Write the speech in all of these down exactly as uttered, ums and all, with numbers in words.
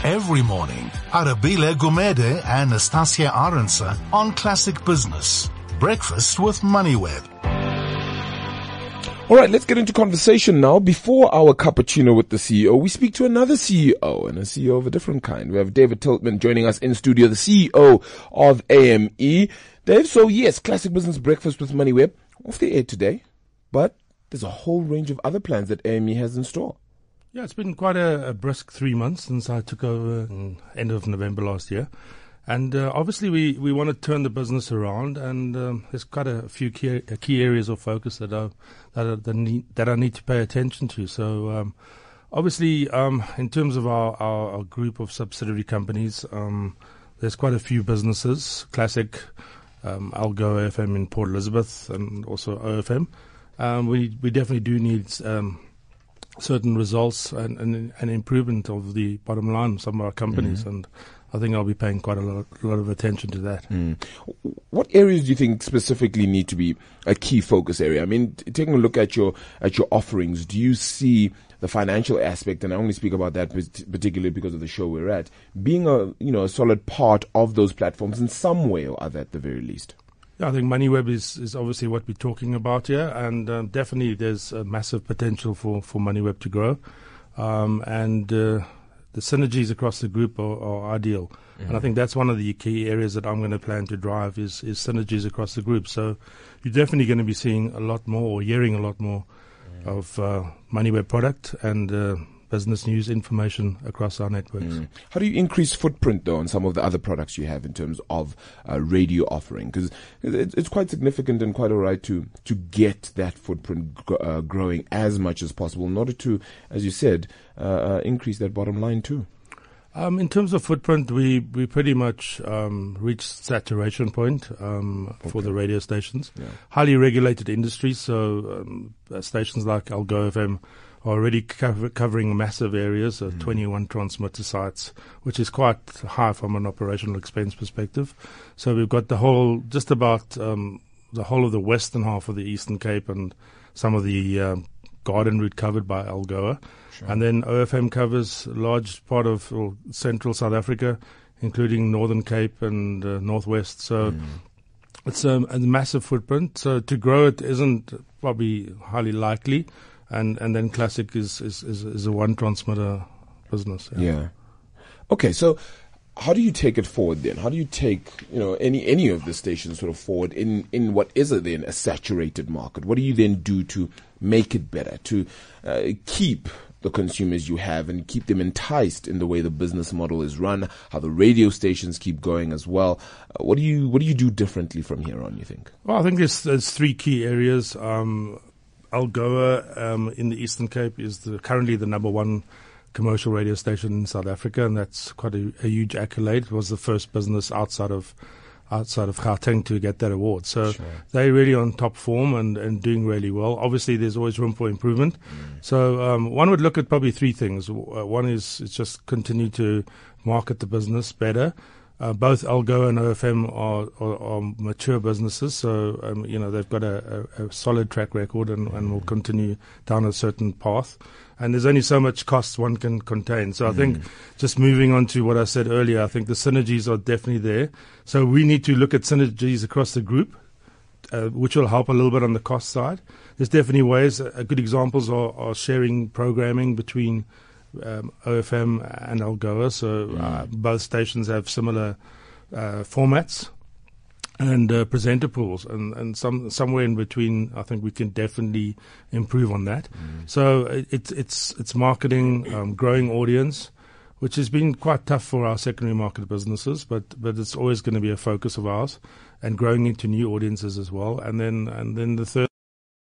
Every morning, Arabile Gumede and Nastasia Arendse on Classic Business. Breakfast with MoneyWeb. All right, let's get into conversation now. Before our cappuccino with the C E O, we speak to another C E O, and a C E O of a different kind. We have David Tiltman joining us in studio, the C E O of A M E. Dave, so yes, Classic Business Breakfast with MoneyWeb off the air today, but there's a whole range of other plans that A M E has in store. Yeah, it's been quite a, a brisk three months since I took over in end of November last year. And uh, obviously we, we want to turn the business around, and um, there's quite a few key, uh, key areas of focus that, are, that, are, that, need, that I need to pay attention to. So um, obviously um, in terms of our, our, our group of subsidiary companies, um, there's quite a few businesses, Classic, um, Algoa F M in Port Elizabeth, and also O F M. Um, we, we definitely do need um, certain results and, and an improvement of the bottom line of some of our companies, mm-hmm. and I think I'll be paying quite a lot, a lot of attention to that. Mm. What areas do you think specifically need to be a key focus area? I mean, t- taking a look at your at your offerings, do you see the financial aspect, and I only speak about that particularly because of the show we're at, being a you know a solid part of those platforms in some way or other at the very least? Yeah, I think MoneyWeb is, is obviously what we're talking about here, and um, definitely there's a massive potential for, for MoneyWeb to grow, um, and uh, the synergies across the group are, are ideal. Mm-hmm. And I think that's one of the key areas that I'm going to plan to drive is, is synergies across the group. So you're definitely going to be seeing a lot more or hearing a lot more mm-hmm. of uh, MoneyWeb product and uh, business news information across our networks. Mm. How do you increase footprint, though, on some of the other products you have in terms of uh, radio offering? Because it's, it's quite significant and quite all right to, to get that footprint uh, growing as much as possible in order to, as you said, uh, uh, increase that bottom line too. Um, in terms of footprint, we, we pretty much um, reached saturation point um, okay. for the radio stations. Yeah. Highly regulated industry, so um, uh, stations like Algoa F M are already cover, covering massive areas, uh, mm. twenty-one transmitter sites, which is quite high from an operational expense perspective. So we've got the whole, just about um, the whole of the western half of the Eastern Cape and some of the um, Garden route covered by Algoa. Sure. And then O F M covers a large part of well, central South Africa, including Northern Cape and uh, Northwest. So mm. it's um, a massive footprint. So to grow it isn't probably highly likely. And and then Classic is, is, is, is a one transmitter business. Yeah. yeah. Okay, so how do you take it forward then? How do you take, you know, any any of the stations sort of forward in, in what is a, then a saturated market? What do you then do to make it better, to uh, keep the consumers you have and keep them enticed in the way the business model is run, how the radio stations keep going as well? Uh, what do you what do you do differently from here on, you think? Well, I think there's, there's three key areas. Um, Algoa um, in the Eastern Cape is the, currently the number one commercial radio station in South Africa, and that's quite a, a huge accolade. It was the first business outside of outside of Gauteng to get that award. So sure. they're really on top form and, and doing really well. Obviously, there's always room for improvement. Mm. So um, one would look at probably three things. Uh, one is it's just continue to market the business better. Uh, both Algoa and O F M are, are, are mature businesses, so um, you know they've got a, a, a solid track record and, and will continue down a certain path. And there's only so much cost one can contain. So I mm. think just moving on to what I said earlier, I think the synergies are definitely there. So we need to look at synergies across the group, uh, which will help a little bit on the cost side. There's definitely ways. Uh, good examples are, are sharing programming between Um, O F M and Algoa, so uh, both stations have similar uh, formats and uh, presenter pools, and, and some somewhere in between. I think we can definitely improve on that. Mm. So it, it's it's it's marketing, um, growing audience, which has been quite tough for our secondary market businesses, but but it's always going to be a focus of ours, and growing into new audiences as well. And then and then the third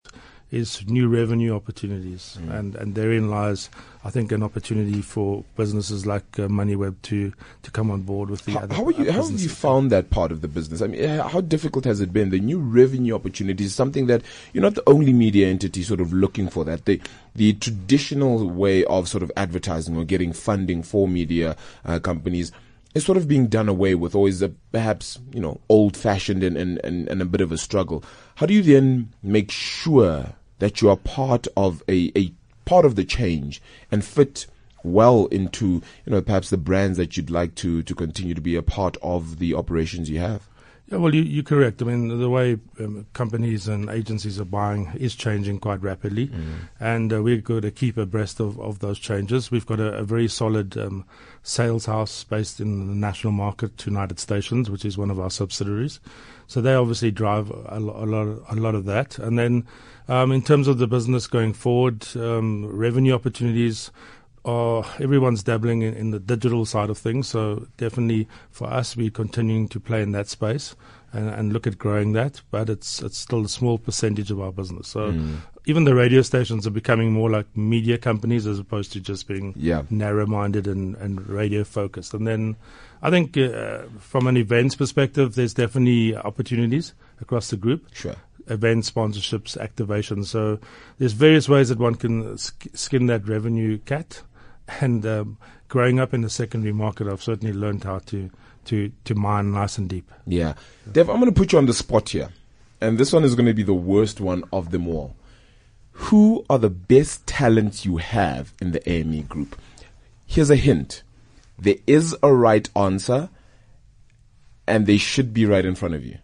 is new revenue opportunities, mm. and, and therein lies, I think, an opportunity for businesses like uh, MoneyWeb to, to come on board with the how, other. How, are you, how have you found that part of the business? I mean, how difficult has it been? The new revenue opportunities is something that you're not the only media entity sort of looking for. That the the traditional way of sort of advertising or getting funding for media uh, companies is sort of being done away with, or is a, perhaps, you know, old-fashioned and, and, and, and a bit of a struggle. How do you then make sure that you are part of a, a part of the change and fit well into, you know, perhaps the brands that you'd like to, to continue to be a part of the operations you have? Yeah, well, you, you're correct. I mean, the way um, companies and agencies are buying is changing quite rapidly, mm. and uh, we're going to keep abreast of, of those changes. We've got a, a very solid um, sales house based in the national market, United Stations, which is one of our subsidiaries. So they obviously drive a, lo- a lot, a lot of that. And then, um, in terms of the business going forward, um, revenue opportunities. Uh, everyone's dabbling in, in the digital side of things, so definitely for us, we're continuing to play in that space and, and look at growing that. But it's it's still a small percentage of our business. So mm. even the radio stations are becoming more like media companies as opposed to just being yeah. narrow-minded and, and radio-focused. And then I think uh, from an events perspective, there's definitely opportunities across the group. Sure. Event sponsorships, activation. So there's various ways that one can sk- skin that revenue cat. And um, growing up in the secondary market, I've certainly learned how to, to, to mine nice and deep. Yeah. Dev, I'm going to put you on the spot here. And this one is going to be the worst one of them all. Who are the best talents you have in the A M E group? Here's a hint. There is a right answer, and they should be right in front of you.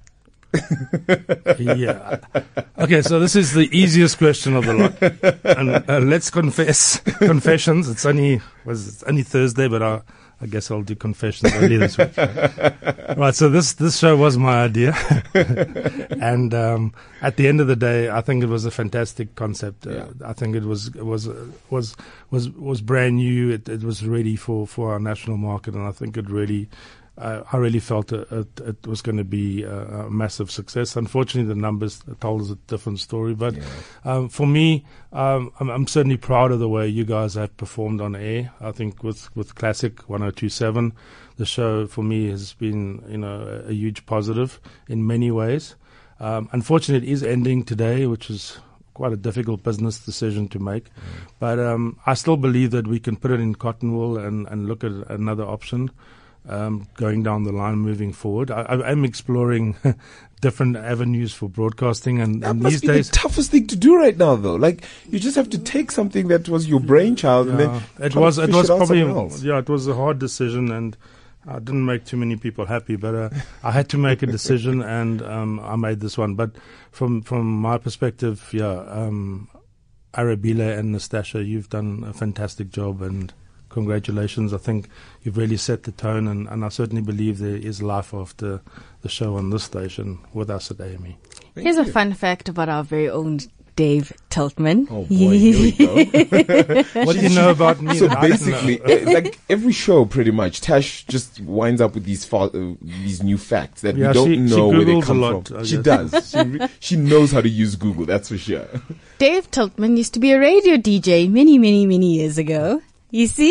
Yeah. Okay, so this is the easiest question of the lot, and uh, let's confess confessions. It's only was it's only Thursday, but I, I guess I'll do confessions early this week. Right. So this this show was my idea, and um, at the end of the day, I think it was a fantastic concept. Uh, yeah. I think it was it was uh, was was was brand new. It, it was ready for, for our national market, and I think it really. Uh, I really felt it, it, it was going to be a, a massive success. Unfortunately, the numbers told us a different story. But yeah. um, for me, um, I'm, I'm certainly proud of the way you guys have performed on air. I think with, with Classic one oh two point seven, the show for me has been, you know, a, a huge positive in many ways. Um, unfortunately, it is ending today, which is quite a difficult business decision to make. Mm. But um, I still believe that we can put it in cotton wool and, and look at another option. Um, going down the line, moving forward, I, I, I'm exploring different avenues for broadcasting, and, that and must these be days, the toughest thing to do right now, though. Like you just have to take something that was your brainchild, yeah, and then it was it was it probably else. yeah, it was a hard decision, and I didn't make too many people happy, but uh, I had to make a decision, and um, I made this one. But from from my perspective, yeah, um, Arabile and Nastasha, you've done a fantastic job, and congratulations. I think you've really set the tone, and, and I certainly believe there is life after the show on this station with us at A M E. Thank Here's you. a fun fact about our very own Dave Tiltman. Oh boy, here we go. What do you know about me? So basically, uh, like every show pretty much, Tash just winds up with these fa- uh, these new facts that yeah, we don't she, know she where they Googles come a lot, from. She does. She, re- she knows how to use Google, that's for sure. Dave Tiltman used to be a radio D J many, many, many years ago. You see?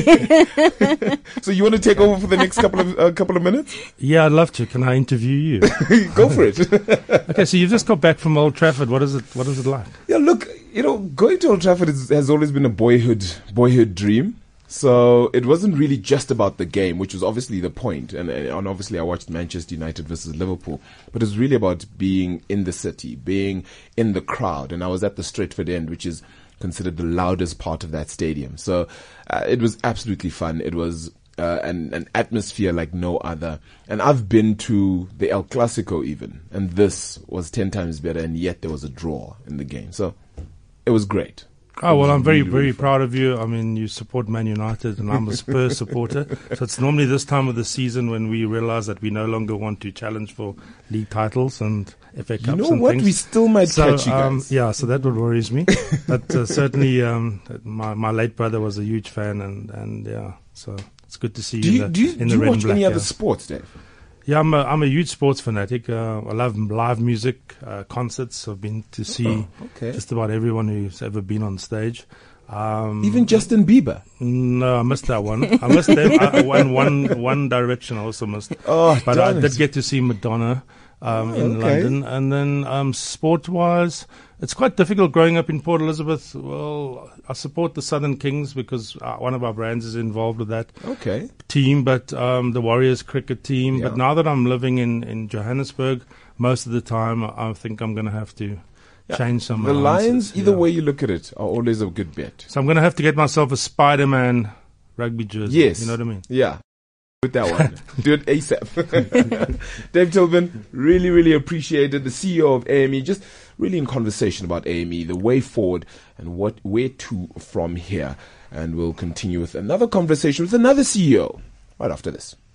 So you want to take over for the next couple of uh, couple of minutes? Yeah, I'd love to. Can I interview you? Go for it. Okay, so you've just got back from Old Trafford. What is it? What is it like? Yeah, look, you know, going to Old Trafford is, has always been a boyhood boyhood dream. So it wasn't really just about the game, which was obviously the point. And, and obviously I watched Manchester United versus Liverpool. But it was really about being in the city, being in the crowd. And I was at the Stretford End, which is considered the loudest part of that stadium. So uh, it was absolutely fun. It was uh, an, an atmosphere like no other. And I've been to the El Clasico even, and this was ten times better, and yet there was a draw in the game. So it was great. Oh, well, I'm very, really, very really proud of you. I mean, you support Man United, and I'm a Spurs supporter. So it's normally this time of the season when we realize that we no longer want to challenge for league titles and F A Cups. You know and what? things. We still might so, catch you guys. Um, yeah, so that what worries me. But uh, certainly, um, my my late brother was a huge fan, and, and yeah, so it's good to see do you, you in the, do you, in do the you red watch and black. any Yeah. other sports, Dave? Yeah, I'm a, I'm a huge sports fanatic. Uh, I love live music, uh, concerts. I've been to see oh, okay. just about everyone who's ever been on stage. Um, Even Justin Bieber? No, I missed that one. I missed them. I went one one direction. I also missed. Oh, but I darn did it. get to see Madonna um, Oh, in okay. London, and then um, sport-wise, it's quite difficult growing up in Port Elizabeth. Well, I support the Southern Kings because uh, one of our brands is involved with that Okay. team, but um, the Warriors cricket team. Yeah. But now that I'm living in, in Johannesburg, most of the time I think I'm going to have to change some. The answers. Lions, either Yeah. way you look at it, are always a good bet. So I'm going to have to get myself a Spider-Man rugby jersey. Yes. You know what I mean? Yeah. With that one. Do it ASAP. Dave Tillman, really, really appreciated. The C E O of A M E, just really in conversation about A M E, the way forward and what where to from here. And we'll continue with another conversation with another C E O right after this.